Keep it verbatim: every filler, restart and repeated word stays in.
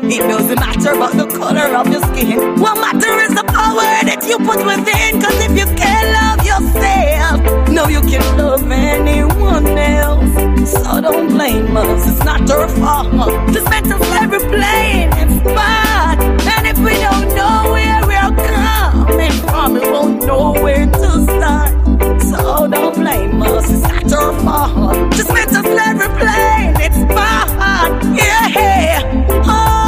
It doesn't matter about the color of your skin. What matters is the power that you put within. Cause if you can't love yourself, no, you can love anyone else. So don't blame us, it's not our fault. This mental slavery play